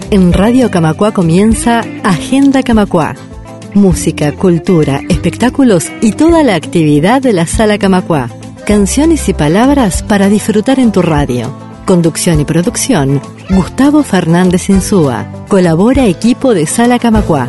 En Radio Camacuá comienza Agenda Camacuá. Música, cultura, espectáculos y toda la actividad de la Sala Camacuá. Canciones y palabras para disfrutar en tu radio. Conducción y producción, Gustavo Fernández Insúa. Colabora equipo de Sala Camacuá.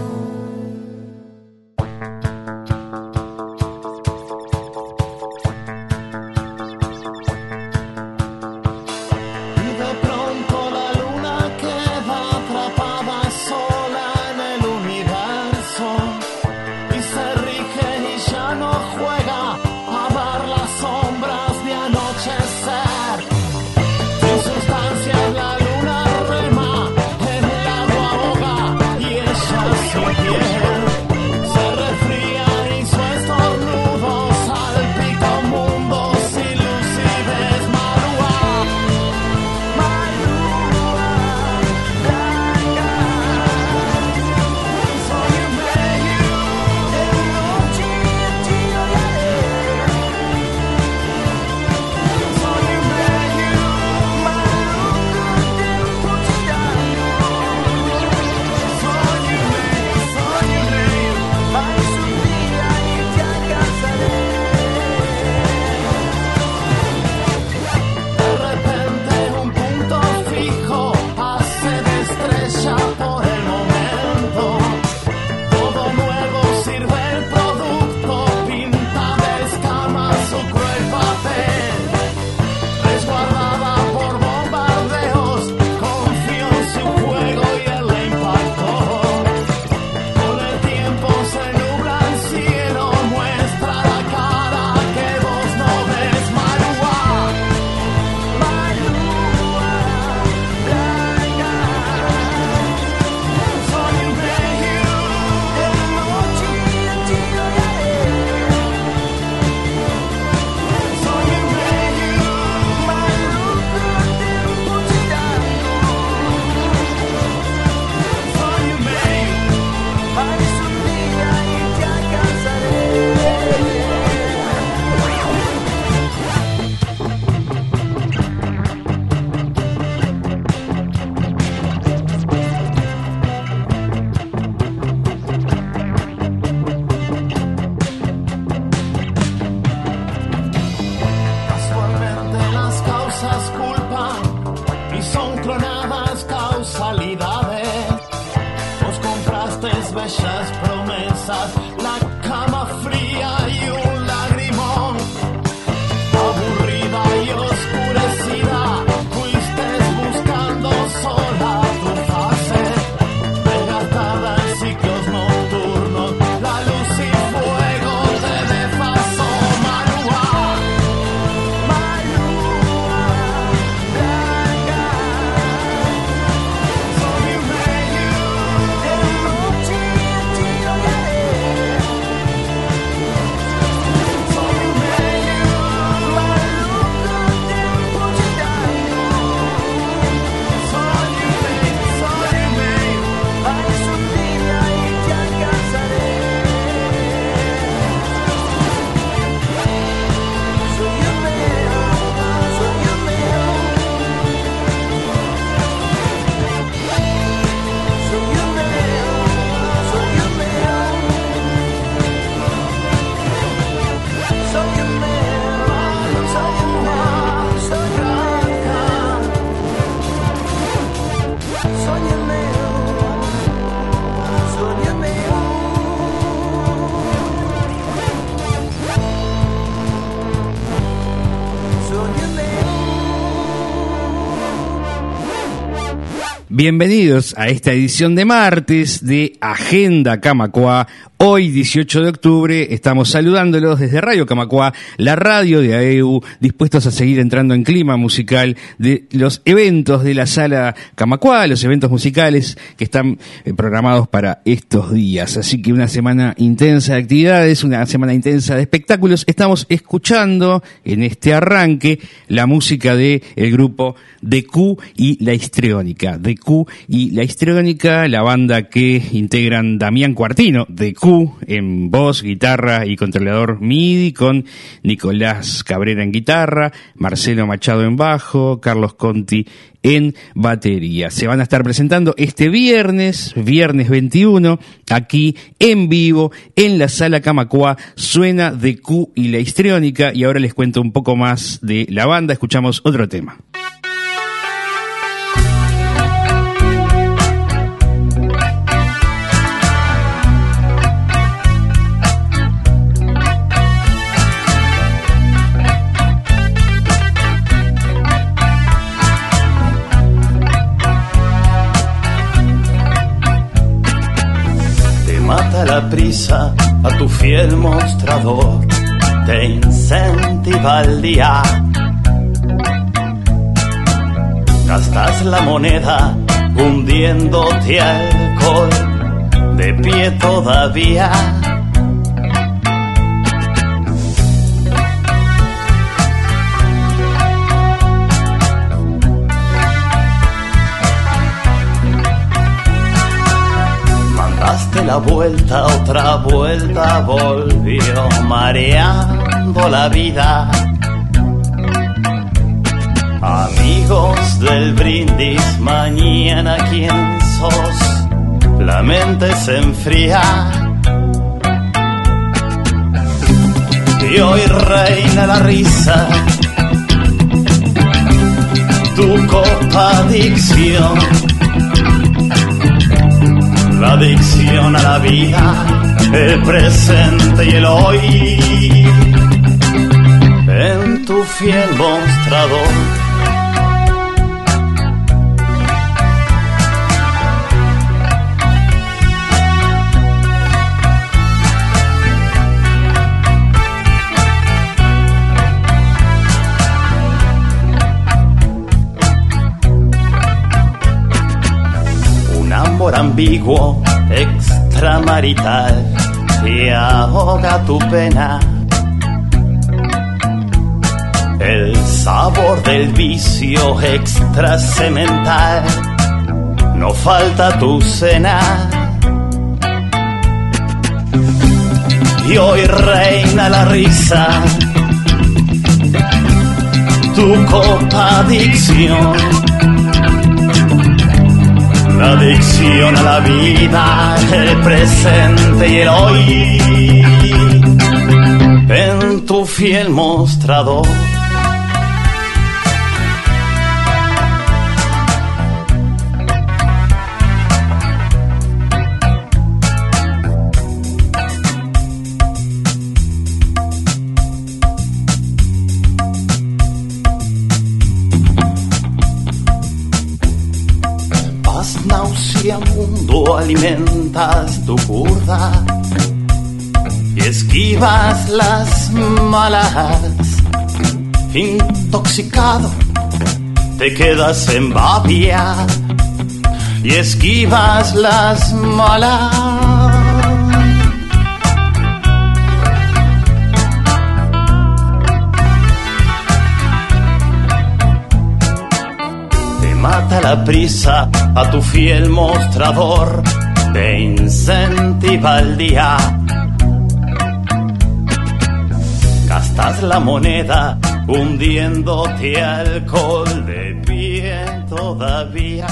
Bienvenidos a esta edición de martes de Agenda Camacuá. Hoy, 18 de octubre, estamos saludándolos desde Radio Camacuá, la radio de AEU, dispuestos a seguir entrando en clima musical de los eventos de la Sala Camacuá, los eventos musicales que están programados para estos días. Así que una semana intensa de actividades, una semana intensa de espectáculos. Estamos escuchando en este arranque la música de el grupo DQ y La Histriónica. DQ Q y La Histriónica, la banda que integran Damián Cuartino, de Q, en voz, guitarra y controlador MIDI, con Nicolás Cabrera en guitarra, Marcelo Machado en bajo, Carlos Conti en batería. Se van a estar presentando este viernes 21, aquí en vivo, en la Sala Camacuá. Suena de Q y La Histriónica, y ahora les cuento un poco más de la banda. Escuchamos otro tema. La prisa a tu fiel mostrador te incentiva el día. Gastas la moneda hundiéndote alcohol, de pie todavía. Daste la vuelta, otra vuelta volvió, mareando la vida. Amigos del brindis, mañana quién sos, la mente se enfría. Y hoy reina la risa, tu copa adicción. La adicción a la vida, el presente y el hoy, en tu fiel mostrador. Ambiguo, extramarital, te ahoga tu pena. El sabor del vicio extrasemental, no falta tu cena. Y hoy reina la risa, tu copa adicción. La adicción a la vida, el presente y el hoy, en tu fiel mostrador. Mundo, alimentas tu curda y esquivas las malas. Intoxicado, te quedas en babia y esquivas las malas. Mata la prisa a tu fiel mostrador, te incentiva el día. Gastas la moneda hundiéndote alcohol, de pie todavía.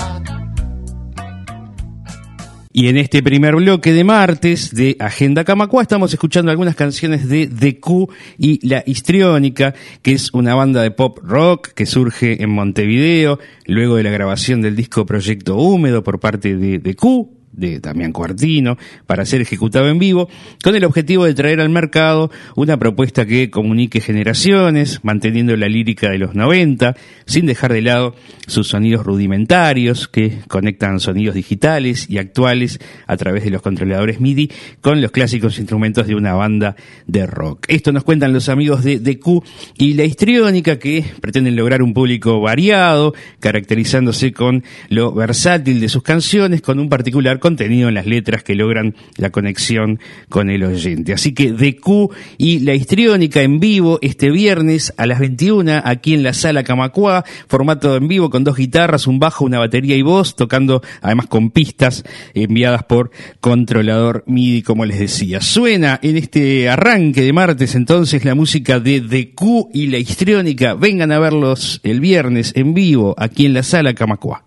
Y en este primer bloque de martes de Agenda Camacuá estamos escuchando algunas canciones de Q y La Histriónica, que es una banda de pop rock que surge en Montevideo luego de la grabación del disco Proyecto Húmedo por parte de Q, de Damián Cuartino, para ser ejecutado en vivo, con el objetivo de traer al mercado una propuesta que comunique generaciones, manteniendo la lírica de los 90, sin dejar de lado sus sonidos rudimentarios, que conectan sonidos digitales y actuales a través de los controladores MIDI con los clásicos instrumentos de una banda de rock. Esto nos cuentan los amigos de Q y La Histriónica, que pretenden lograr un público variado, caracterizándose con lo versátil de sus canciones, con un particular encontrar contenido en las letras que logran la conexión con el oyente. Así que DQ y La Histriónica en vivo este viernes a las 21 aquí en la Sala Camacuá, formato en vivo con 2 guitarras, un bajo, una batería y voz, tocando además con pistas enviadas por controlador MIDI, como les decía. Suena en este arranque de martes entonces la música de DQ y La Histriónica. Vengan a verlos el viernes en vivo aquí en la Sala Camacuá.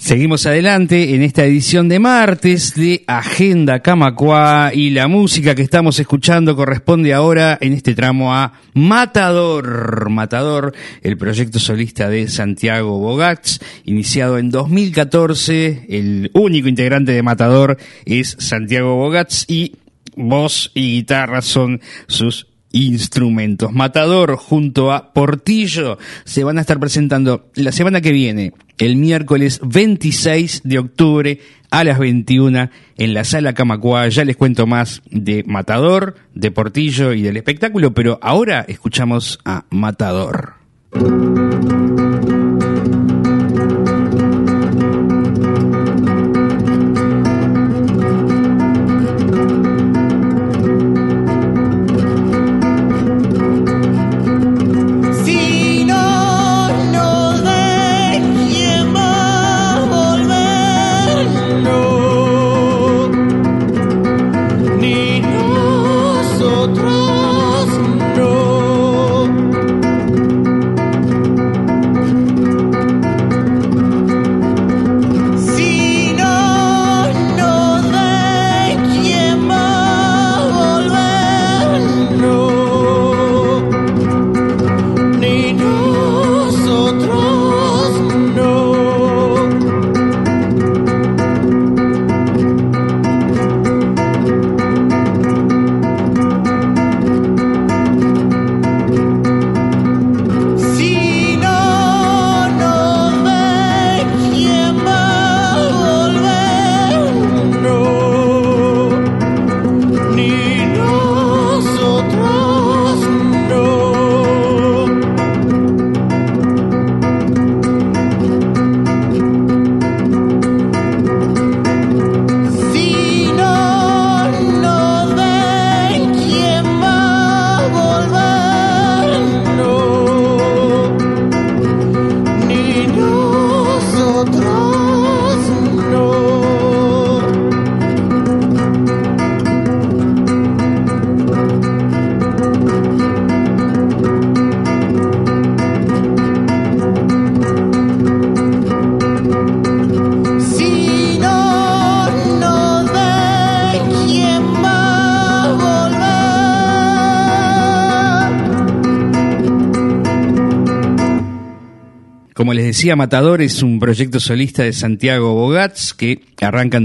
Seguimos adelante en esta edición de martes de Agenda Camacuá, y la música que estamos escuchando corresponde ahora en este tramo a Matador. Matador, el proyecto solista de Santiago Bogats, iniciado en 2014. El único integrante de Matador es Santiago Bogats y voz y guitarra son sus instrumentos. Matador junto a Portillo se van a estar presentando la semana que viene, el miércoles 26 de octubre a las 21 en la Sala Camacuá. Ya les cuento más de Matador, de Portillo y del espectáculo, pero ahora escuchamos a Matador. Como les decía, Matador es un proyecto solista de Santiago Bogats que arranca en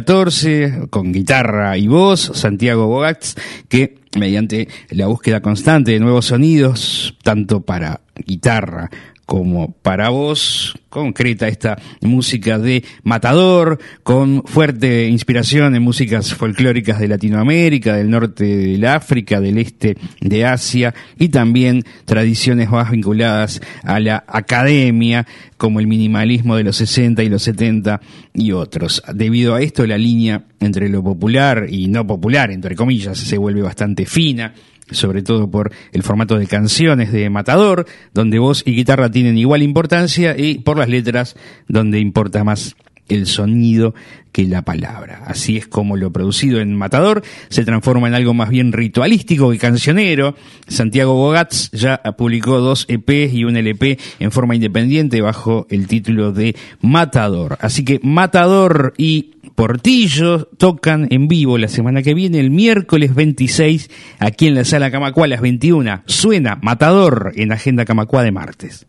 2014 con guitarra y voz. Santiago Bogats, que mediante la búsqueda constante de nuevos sonidos, tanto para guitarra como para voz, concreta esta música de Matador, con fuerte inspiración en músicas folclóricas de Latinoamérica, del norte del África, del este de Asia, y también tradiciones más vinculadas a la academia, como el minimalismo de los 60 y los 70 y otros. Debido a esto, la línea entre lo popular y no popular, entre comillas, se vuelve bastante fina, sobre todo por el formato de canciones de Matador, donde voz y guitarra tienen igual importancia, y por las letras, donde importa más el sonido que la palabra. Así es como lo producido en Matador se transforma en algo más bien ritualístico que cancionero. Santiago Bogats ya publicó 2 EPs y un LP en forma independiente bajo el título de Matador. Así que Matador y Portillo tocan en vivo la semana que viene, el miércoles 26, aquí en la Sala Camacuá a las 21. Suena Matador en Agenda Camacuá de martes.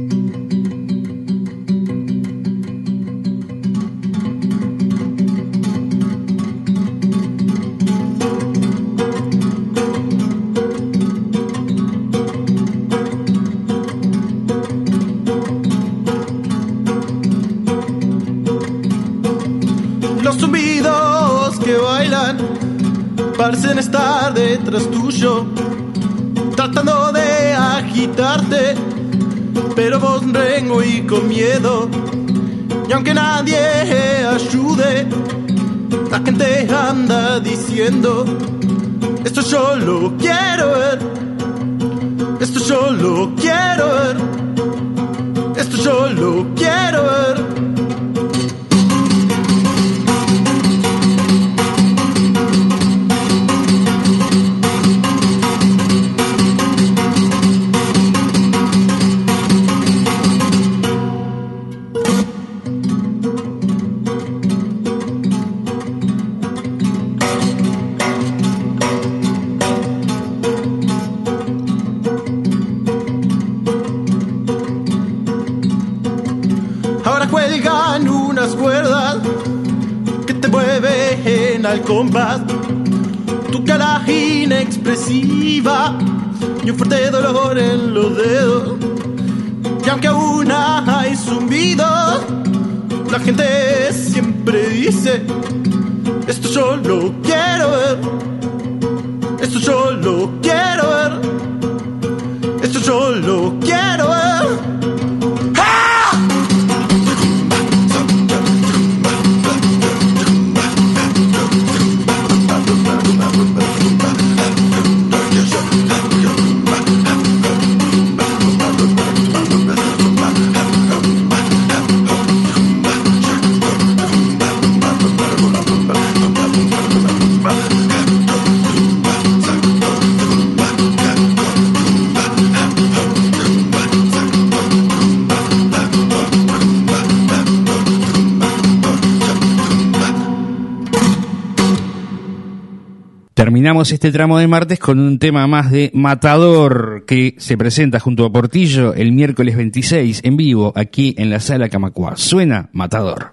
Los zumbidos que bailan parecen estar detrás tuyo, tratando de agitarte, pero vos rengo y con miedo. Y aunque nadie ayude, la gente anda diciendo: esto yo lo quiero ver, esto yo lo quiero ver, esto yo lo quiero ver. cuelgan unas cuerdas que te mueven al compás. Tu cara inexpresiva y un fuerte dolor en los dedos. Y aunque aún hay zumbidos, la gente siempre dice: esto yo lo quiero ver, esto yo lo quiero ver, esto yo lo quiero ver. Terminamos este tramo de martes con un tema más de Matador, que se presenta junto a Portillo el miércoles 26 en vivo aquí en la Sala Camacuá. Suena Matador.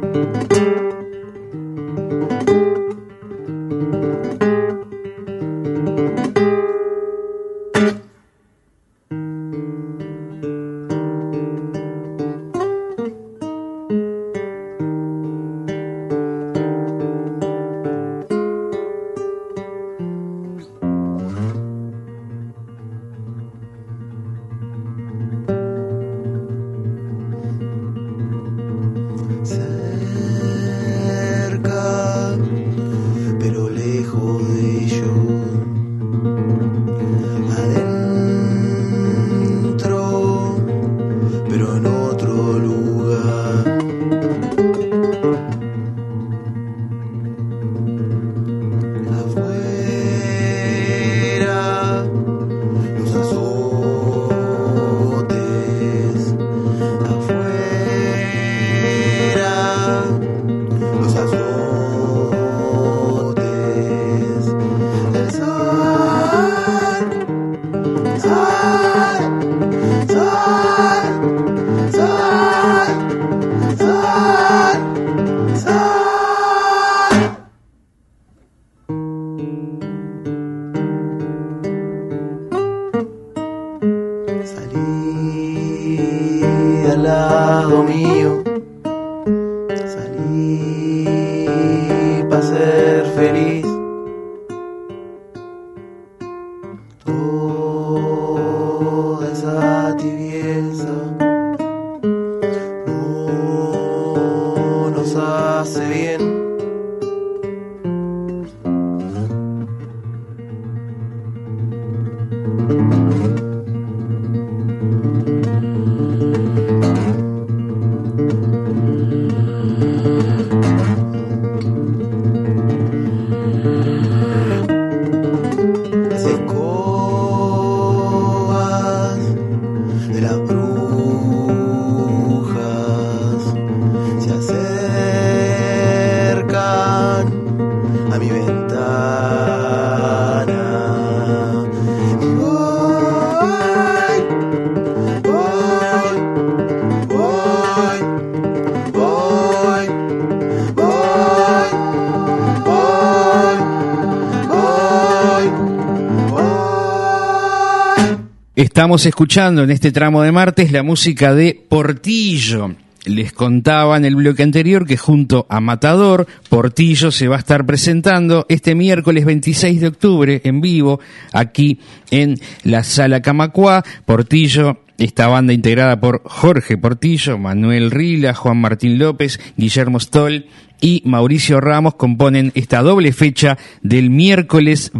Estamos escuchando en este tramo de martes la música de Portillo. Les contaba en el bloque anterior que junto a Matador, Portillo se va a estar presentando este miércoles 26 de octubre en vivo aquí en la Sala Camacuá. Portillo, esta banda integrada por Jorge Portillo, Manuel Rila, Juan Martín López, Guillermo Stoll y Mauricio Ramos componen esta doble fecha del miércoles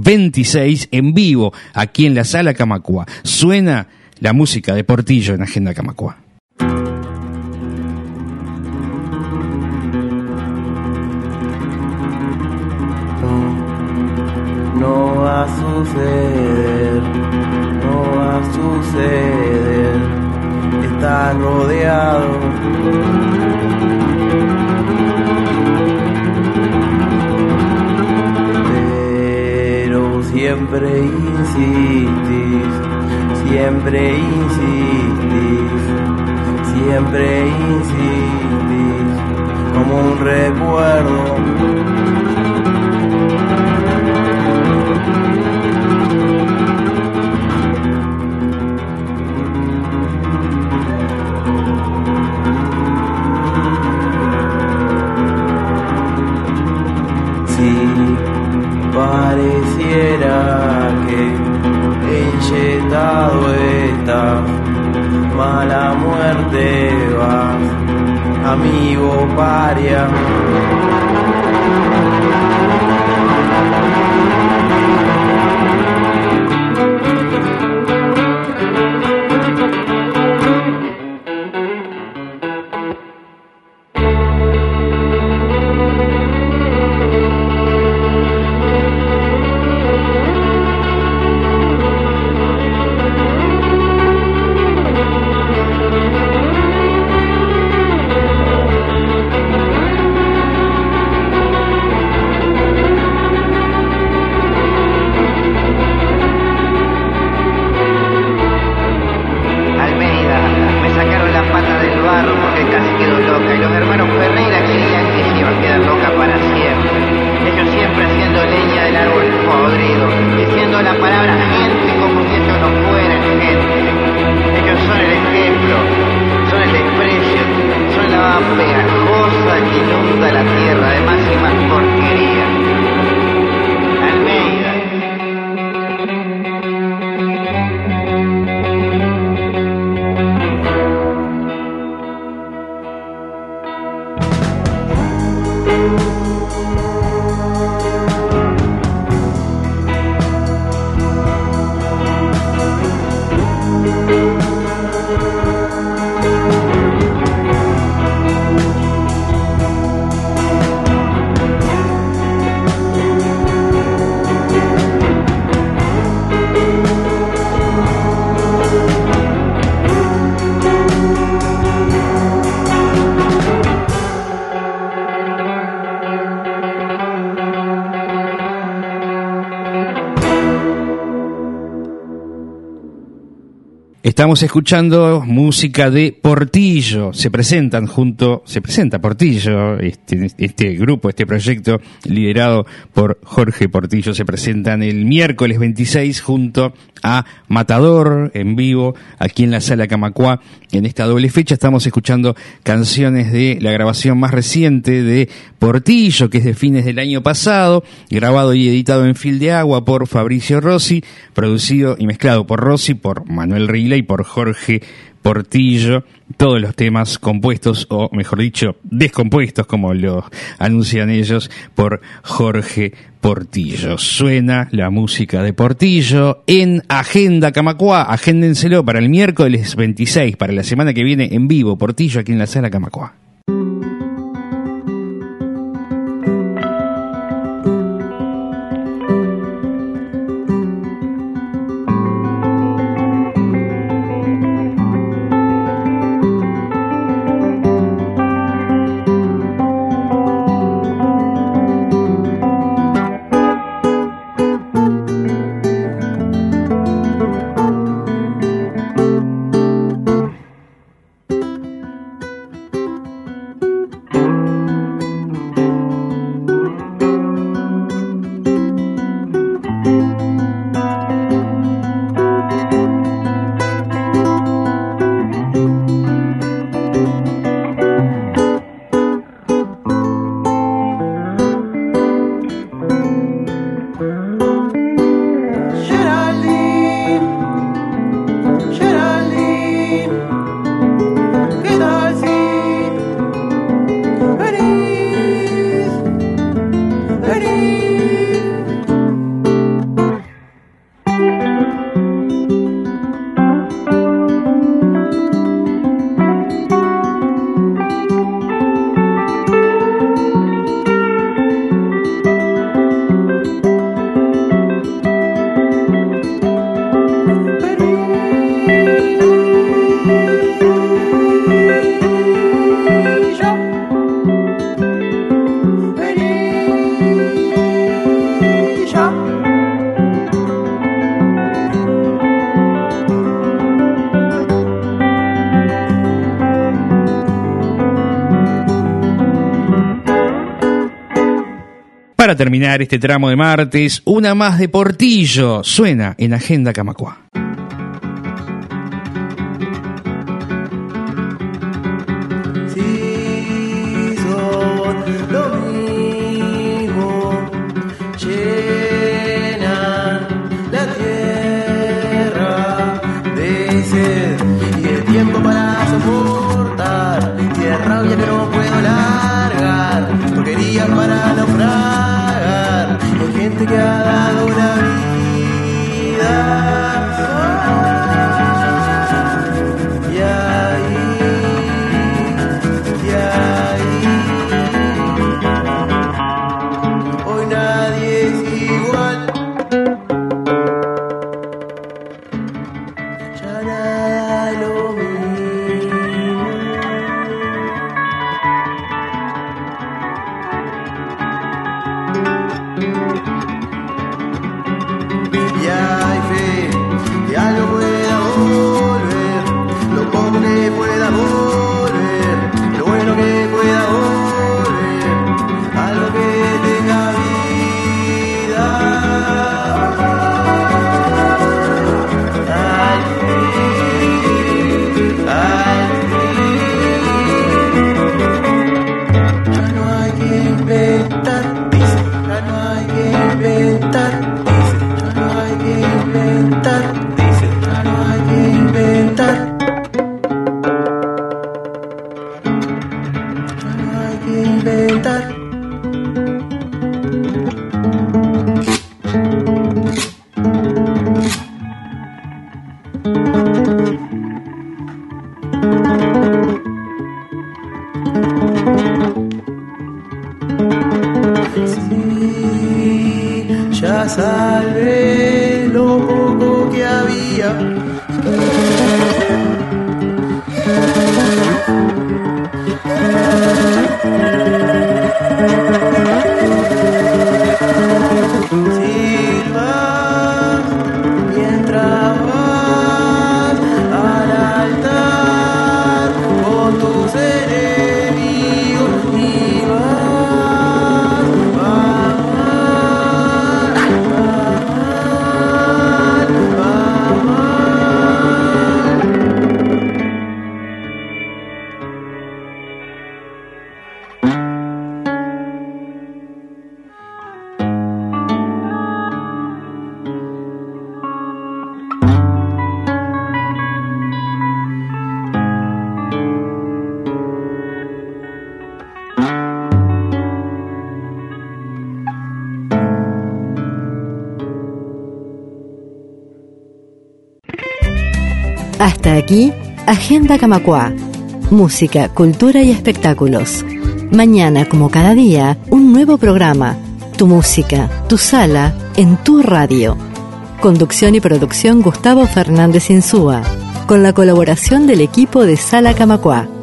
26 en vivo aquí en la Sala Camacuá. Suena la música de Portillo en Agenda Camacuá. No va a suceder, no va a suceder, estás rodeado. Pero siempre insistís, siempre insistís, siempre insistís, como un recuerdo. Pareciera que enyetado estás, mala muerte vas, amigo paria. máxima porquería. Almeida. Estamos escuchando música de Portillo. Se presenta Portillo, este grupo, este proyecto liderado por Jorge Portillo. Se presentan el miércoles 26 junto a Matador en vivo aquí en la Sala Camacuá. En esta doble fecha estamos escuchando canciones de la grabación más reciente de Portillo, que es de fines del año pasado, grabado y editado en Fil de Agua por Fabricio Rossi, producido y mezclado por Rossi, por Manuel Rila y por Jorge Portillo. Todos los temas compuestos, o mejor dicho, descompuestos, como lo anuncian ellos, por Jorge Portillo. Suena la música de Portillo en Agenda Camacuá. Agéndenselo para el miércoles 26, para la semana que viene, en vivo, Portillo aquí en la Sala Camacuá. Para terminar este tramo de martes, una más de Portillo suena en Agenda Camacuá. Si son lo mismo, llenan la tierra de sed y de tiempo para soportar, y de rabia que no puedo largar, porquería para naufragar, hay gente que ha dado la vida Sí, ya salvé lo poco que había. Silba mientras vas al altar con tus enemigos y Hasta aquí, Agenda Camacuá. Música, cultura y espectáculos. Mañana, como cada día, un nuevo programa. Tu música, tu sala, en tu radio. Conducción y producción Gustavo Fernández Insúa. Con la colaboración del equipo de Sala Camacuá.